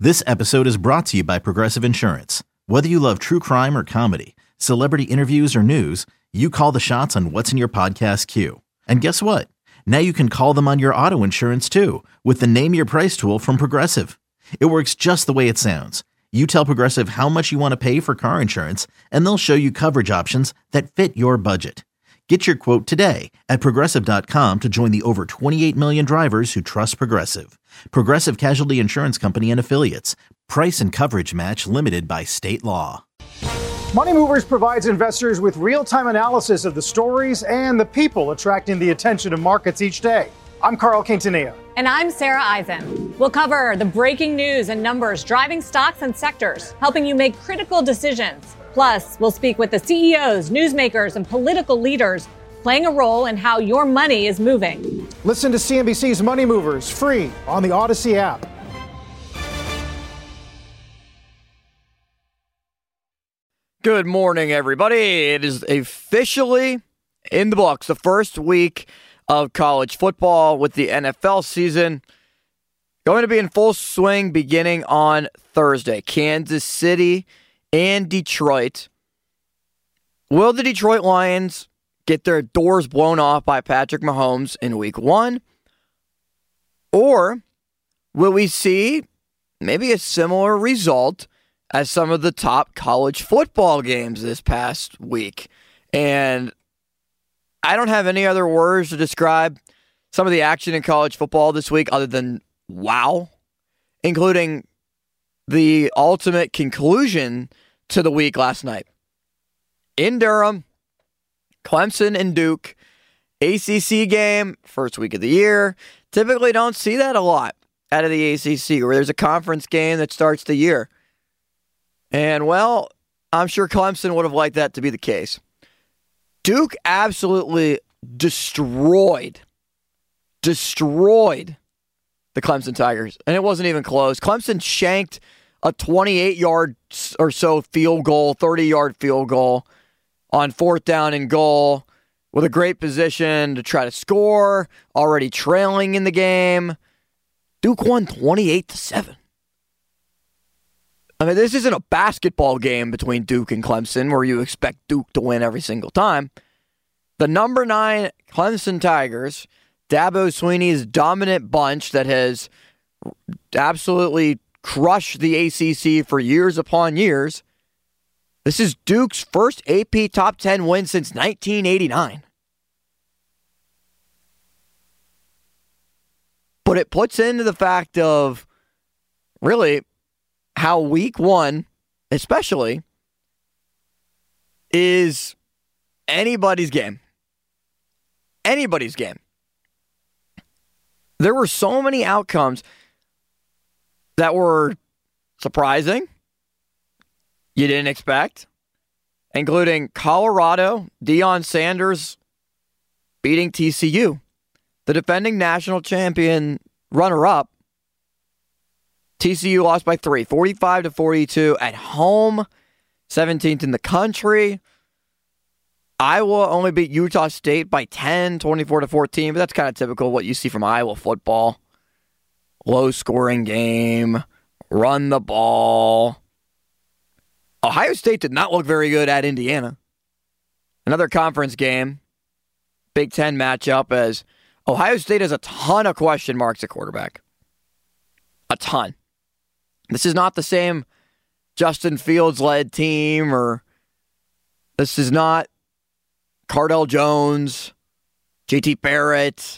This episode is brought to you by Progressive Insurance. Whether you love true crime or comedy, celebrity interviews or news, you call the shots on what's in your podcast queue. And guess what? Now you can call them on your auto insurance too with the Name Your Price tool from Progressive. It works just the way it sounds. You tell Progressive how much you want to pay for car insurance, and they'll show you coverage options that fit your budget. Get your quote today at Progressive.com to join the over 28 million drivers who trust Progressive. Progressive Casualty Insurance Company and Affiliates. Price and coverage match limited by state law. Money Movers provides investors with real-time analysis of the stories and the people attracting the attention of markets each day. I'm Carl Quintanilla. And I'm Sarah Eisen. We'll cover the breaking news and numbers driving stocks and sectors, helping you make critical decisions. Plus, we'll speak with the CEOs, newsmakers, and political leaders playing a role in how your money is moving. Listen to CNBC's Money Movers free on the Odyssey app. Good morning, everybody. It is officially in the books, the first week of college football with the NFL season going to be in full swing beginning on Thursday. Kansas City and Detroit. Will the Detroit Lions get their doors blown off by Patrick Mahomes in week one? Or will we see maybe a similar result as some of the top college football games this past week? And I don't have any other words to describe some of the action in college football this week other than wow, including the ultimate conclusion to the week last night. In Durham, Clemson and Duke, ACC game, first week of the year. Typically don't see that a lot out of the ACC, where there's a conference game that starts the year. And, well, I'm sure Clemson would have liked that to be the case. Duke absolutely destroyed the Clemson Tigers, and it wasn't even close. Clemson shanked a 28-yard or so field goal, 30-yard field goal on fourth down and goal with a great position to try to score, already trailing in the game. Duke won 28-7. I mean, this isn't a basketball game between Duke and Clemson where you expect Duke to win every single time. The number 9 Clemson Tigers, Dabo Swinney's dominant bunch that has absolutely crushed the ACC for years upon years. This is Duke's first AP Top 10 win since 1989. But it puts into the fact of really how week one, especially, is anybody's game. Anybody's game. There were so many outcomes that were surprising, you didn't expect, including Colorado, Deion Sanders beating TCU, the defending national champion runner-up. TCU lost by 3, 45-42 at home, 17th in the country. Iowa only beat Utah State by 10, 24-14, but that's kind of typical of what you see from Iowa football. Low-scoring game, run the ball. Ohio State did not look very good at Indiana. Another conference game, Big Ten matchup, as Ohio State has a ton of question marks at quarterback. A ton. This is not the same Justin Fields-led team, or this is not Cardell Jones, JT Barrett.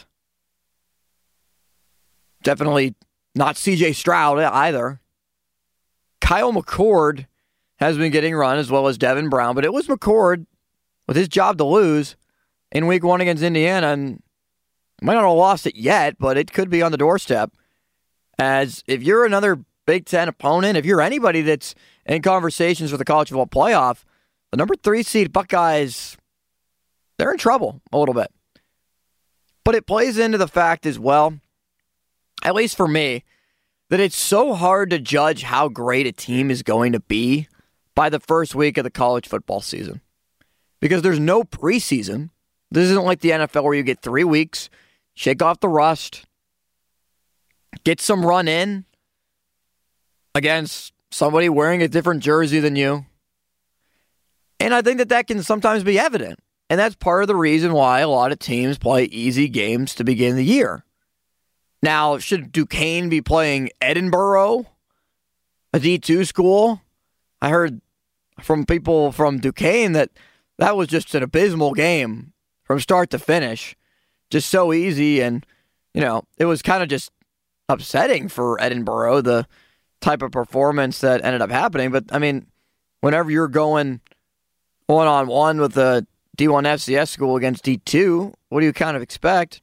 Definitely not CJ Stroud either. Kyle McCord has been getting run as well as Devin Brown, but it was McCord with his job to lose in week one against Indiana, and might not have lost it yet, but it could be on the doorstep. As if you're another Big Ten opponent, if you're anybody that's in conversations for the college football playoff, the number 3 seed Buckeyes, they're in trouble a little bit. But it plays into the fact as well, at least for me, that it's so hard to judge how great a team is going to be by the first week of the college football season. Because there's no preseason. This isn't like the NFL where you get 3 weeks, shake off the rust, get some run in, against somebody wearing a different jersey than you. And I think that can sometimes be evident. And that's part of the reason why a lot of teams play easy games to begin the year. Now, should Duquesne be playing Edinboro, a D2 school? I heard from people from Duquesne that was just an abysmal game from start to finish. Just so easy, and, it was kind of just upsetting for Edinboro, the type of performance that ended up happening. But, whenever you're going one-on-one with a D1 FCS school against D2, what do you kind of expect?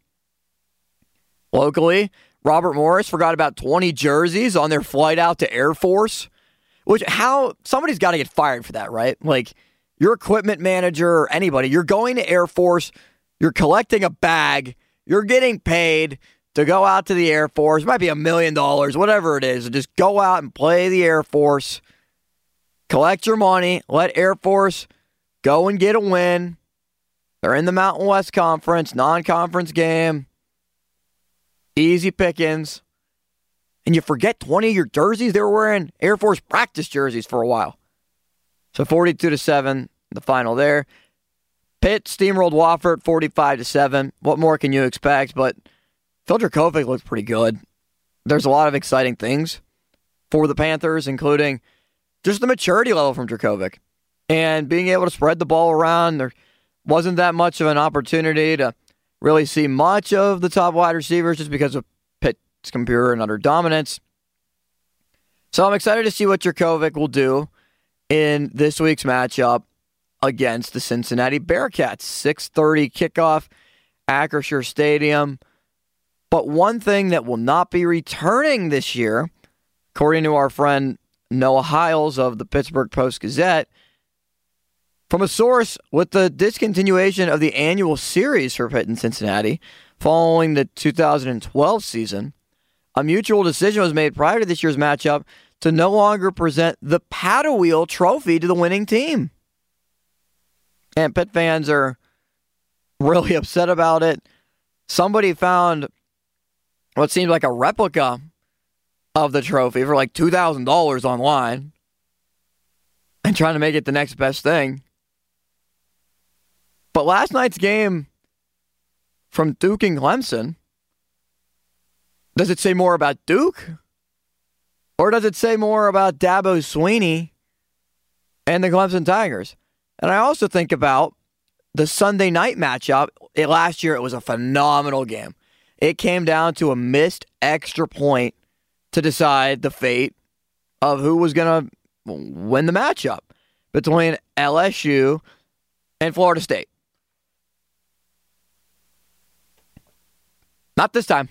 Locally, Robert Morris forgot about 20 jerseys on their flight out to Air Force, somebody's got to get fired for that, right? Like, your equipment manager or anybody, you're going to Air Force, you're collecting a bag, you're getting paid to go out to the Air Force. It might be $1 million, whatever it is. Just go out and play the Air Force, collect your money, let Air Force go and get a win. They're in the Mountain West Conference, non-conference game. Easy pickings. And you forget 20 of your jerseys? They were wearing Air Force practice jerseys for a while. So 42-7, the final there. Pitt steamrolled Wofford 45-7. What more can you expect? But Phil Dracovic looks pretty good. There's a lot of exciting things for the Panthers, including just the maturity level from Dracovic. And being able to spread the ball around. There wasn't that much of an opportunity to really see much of the top wide receivers just because of Pitt's computer and utter dominance. So I'm excited to see what Dracovic will do in this week's matchup against the Cincinnati Bearcats. 6:30 kickoff, Acrisure Stadium. But one thing that will not be returning this year, according to our friend Noah Hiles of the Pittsburgh Post-Gazette, from a source with the discontinuation of the annual series for Pitt and Cincinnati following the 2012 season, a mutual decision was made prior to this year's matchup to no longer present the paddle wheel trophy to the winning team. And Pitt fans are really upset about it. Somebody found what seemed like a replica of the trophy for like $2,000 online and trying to make it the next best thing. But last night's game from Duke and Clemson, does it say more about Duke? Or does it say more about Dabo Swinney and the Clemson Tigers? And I also think about the Sunday night matchup. Last year, it was a phenomenal game. It came down to a missed extra point to decide the fate of who was going to win the matchup between LSU and Florida State. Not this time.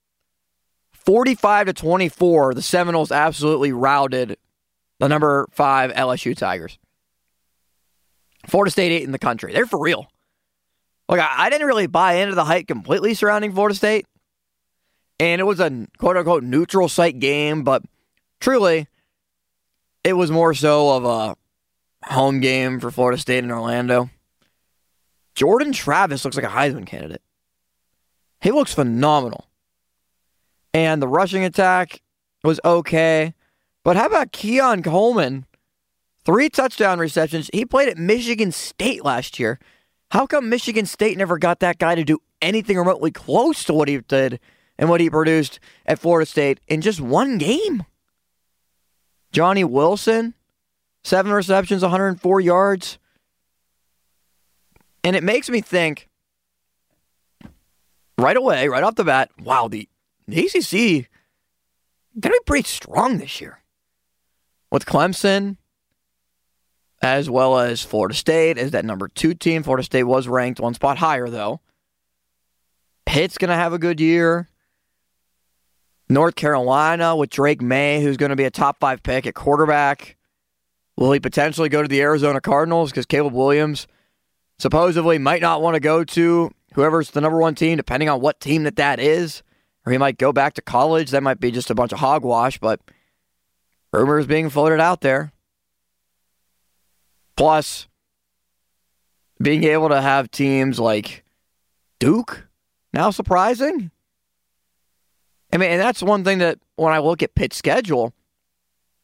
45-24, the Seminoles absolutely routed the number 5 LSU Tigers. Florida State 8 in the country. They're for real. Look, I didn't really buy into the hype completely surrounding Florida State. And it was a quote-unquote neutral site game, but truly, it was more so of a home game for Florida State in Orlando. Jordan Travis looks like a Heisman candidate. He looks phenomenal. And the rushing attack was okay. But how about Keon Coleman? 3 touchdown receptions. He played at Michigan State last year. How come Michigan State never got that guy to do anything remotely close to what he did and what he produced at Florida State in just one game? Johnny Wilson, 7 receptions, 104 yards. And it makes me think, right away, right off the bat, wow, the ACC going to be pretty strong this year. With Clemson, as well as Florida State as that number 2 team. Florida State was ranked 1 spot higher, though. Pitt's going to have a good year. North Carolina with Drake May, who's going to be a top 5 pick at quarterback. Will he potentially go to the Arizona Cardinals? Because Caleb Williams supposedly might not want to go to whoever's the number 1 team, depending on what team that is. Or he might go back to college. That might be just a bunch of hogwash, but rumors being floated out there. Plus, being able to have teams like Duke now surprising. I mean, and that's one thing that when I look at Pitt's schedule,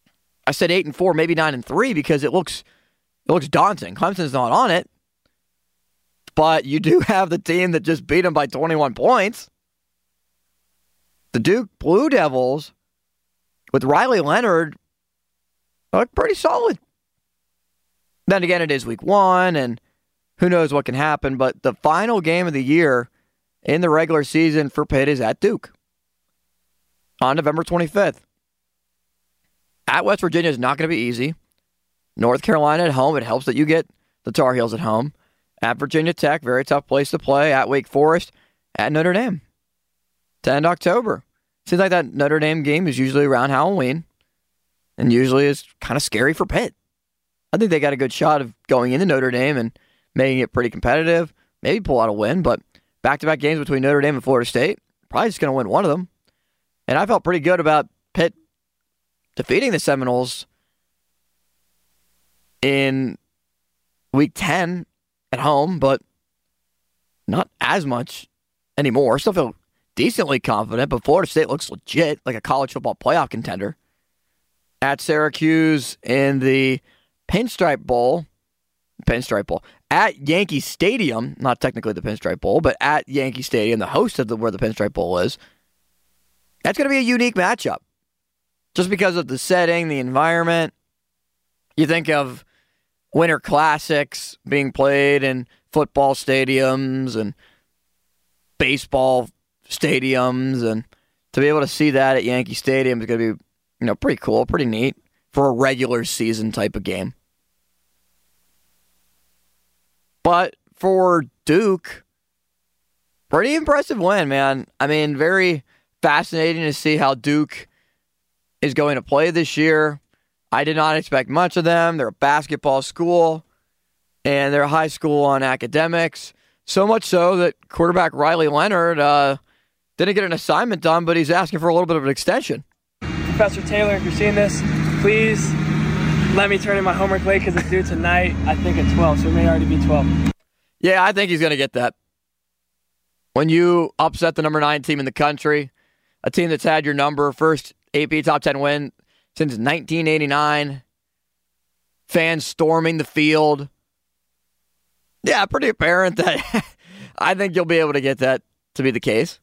I said 8-4, maybe 9-3 because it looks daunting. Clemson's not on it, but you do have the team that just beat them by 21 points. The Duke Blue Devils with Riley Leonard look pretty solid. Then again, it is week 1, and who knows what can happen, but the final game of the year in the regular season for Pitt is at Duke on November 25th. At West Virginia is not going to be easy. North Carolina at home, it helps that you get the Tar Heels at home. At Virginia Tech, very tough place to play. At Wake Forest, at Notre Dame. To end October. Seems like that Notre Dame game is usually around Halloween and usually is kind of scary for Pitt. I think they got a good shot of going into Notre Dame and making it pretty competitive. Maybe pull out a win, but back-to-back games between Notre Dame and Florida State, probably just going to win one of them. And I felt pretty good about Pitt defeating the Seminoles in week 10 at home, but not as much anymore. Still feel decently confident, but Florida State looks legit, like a college football playoff contender. At Syracuse in the Pinstripe Bowl, at Yankee Stadium, not technically the Pinstripe Bowl, but at Yankee Stadium, the host of where the Pinstripe Bowl is. That's going to be a unique matchup. Just because of the setting, the environment. You think of Winter Classics being played in football stadiums and baseball stadiums, and to be able to see that at Yankee Stadium is going to be, pretty cool, pretty neat for a regular season type of game. But for Duke, pretty impressive win, man. I mean, very fascinating to see how Duke is going to play this year. I did not expect much of them. They're a basketball school, and they're a high school on academics. So much so that quarterback Riley Leonard didn't get an assignment done, but he's asking for a little bit of an extension. Professor Taylor, if you're seeing this, please let me turn in my homework late because it's due tonight, I think at 12, so it may already be 12. Yeah, I think he's going to get that. When you upset the number 9 team in the country, a team that's had your number, first AP Top 10 win since 1989, fans storming the field. Yeah, pretty apparent that I think you'll be able to get that to be the case.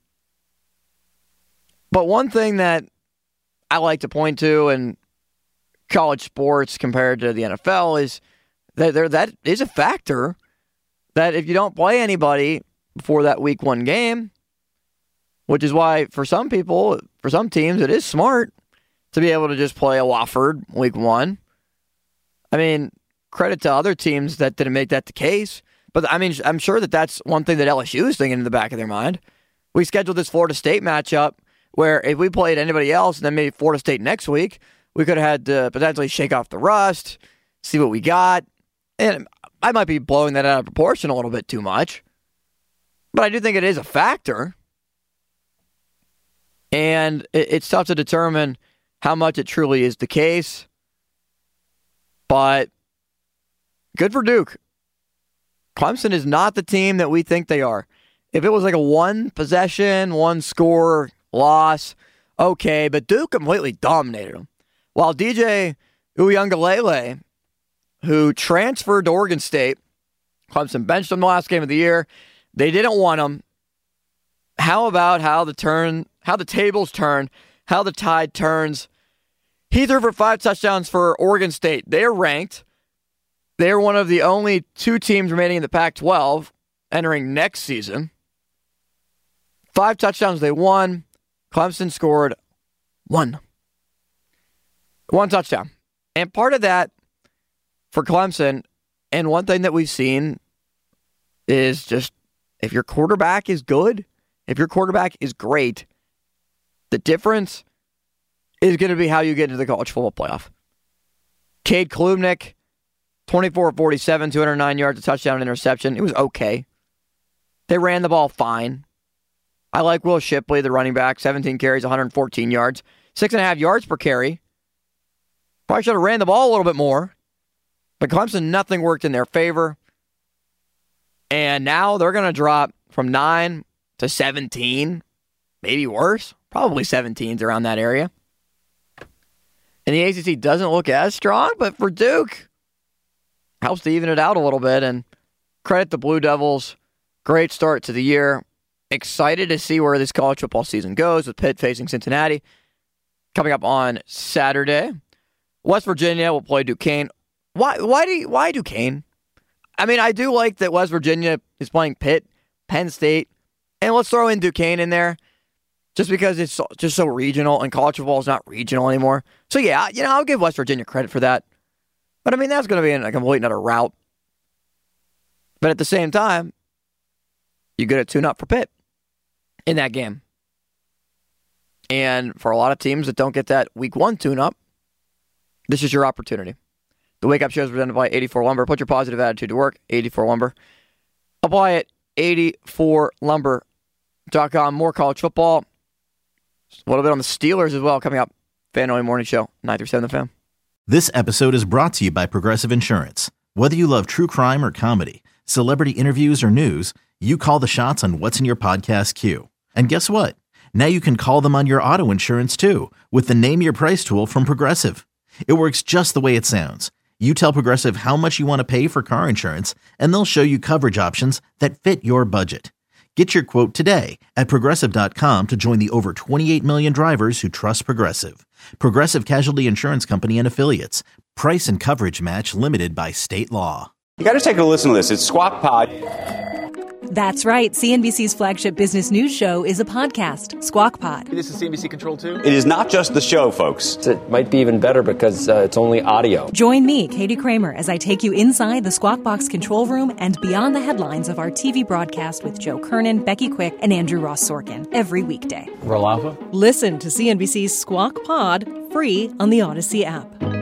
But one thing that I like to point to in college sports compared to the NFL is that that is a factor that if you don't play anybody before that week 1 game, which is why for some people, for some teams, it is smart to be able to just play a Wofford week 1. I mean, credit to other teams that didn't make that the case. But, I mean, I'm sure that that's one thing that LSU is thinking in the back of their mind. We scheduled this Florida State matchup where if we played anybody else and then maybe Florida State next week, we could have had to potentially shake off the rust, see what we got. And I might be blowing that out of proportion a little bit too much. But I do think it is a factor. And it's tough to determine how much it truly is the case. But good for Duke. Clemson is not the team that we think they are. If it was like a 1 possession, 1 score loss, okay, but Duke completely dominated them. While DJ Uiagalelei, who transferred to Oregon State, Clemson benched him the last game of the year. They didn't want him. How about how the tables turn, how the tide turns? He threw for 5 touchdowns for Oregon State. They're ranked. They're one of the only 2 teams remaining in the Pac-12 entering next season. 5 touchdowns they won. Clemson scored 1 touchdown. And part of that for Clemson, and one thing that we've seen is just if your quarterback is good, if your quarterback is great, the difference is going to be how you get into the college football playoff. Cade Klubnik, 24-47, 209 yards, a touchdown, interception. It was okay. They ran the ball fine. I like Will Shipley, the running back, 17 carries, 114 yards, 6.5 yards per carry. Probably should have ran the ball a little bit more. But Clemson, nothing worked in their favor. And now they're going to drop from 9 to 17, maybe worse. Probably 17s around that area. And the ACC doesn't look as strong, but for Duke, helps to even it out a little bit. And credit the Blue Devils. Great start to the year. Excited to see where this college football season goes with Pitt facing Cincinnati coming up on Saturday. West Virginia will play Duquesne. Why Duquesne? I mean, I do like that West Virginia is playing Pitt, Penn State, and let's throw in Duquesne in there just because it's just so regional, and college football is not regional anymore. So, yeah, I'll give West Virginia credit for that. But, I mean, that's going to be a complete another route. But at the same time, you get a tune-up for Pitt in that game. And for a lot of teams that don't get that week one tune-up, this is your opportunity. The Wake Up Show is presented by 84 Lumber. Put your positive attitude to work. 84 Lumber. Apply at 84lumber.com. More college football. A little bit on the Steelers as well coming up. Fan Only Morning Show, 9 through 7 The Fan. This episode is brought to you by Progressive Insurance. Whether you love true crime or comedy, celebrity interviews or news, you call the shots on what's in your podcast queue. And guess what? Now you can call them on your auto insurance too with the Name Your Price tool from Progressive. It works just the way it sounds. You tell Progressive how much you want to pay for car insurance, and they'll show you coverage options that fit your budget. Get your quote today at Progressive.com to join the over 28 million drivers who trust Progressive. Progressive Casualty Insurance Company and Affiliates. Price and coverage match limited by state law. You got to take a listen to this. It's Squawk Pod. That's right. CNBC's flagship business news show is a podcast, Squawk Pod. This is CNBC Control 2? It is not just the show, folks. It might be even better because it's only audio. Join me, Katie Kramer, as I take you inside the Squawk Box control room and beyond the headlines of our TV broadcast with Joe Kernan, Becky Quick, and Andrew Ross Sorkin every weekday. Roll Alpha? Listen to CNBC's Squawk Pod free on the Odyssey app.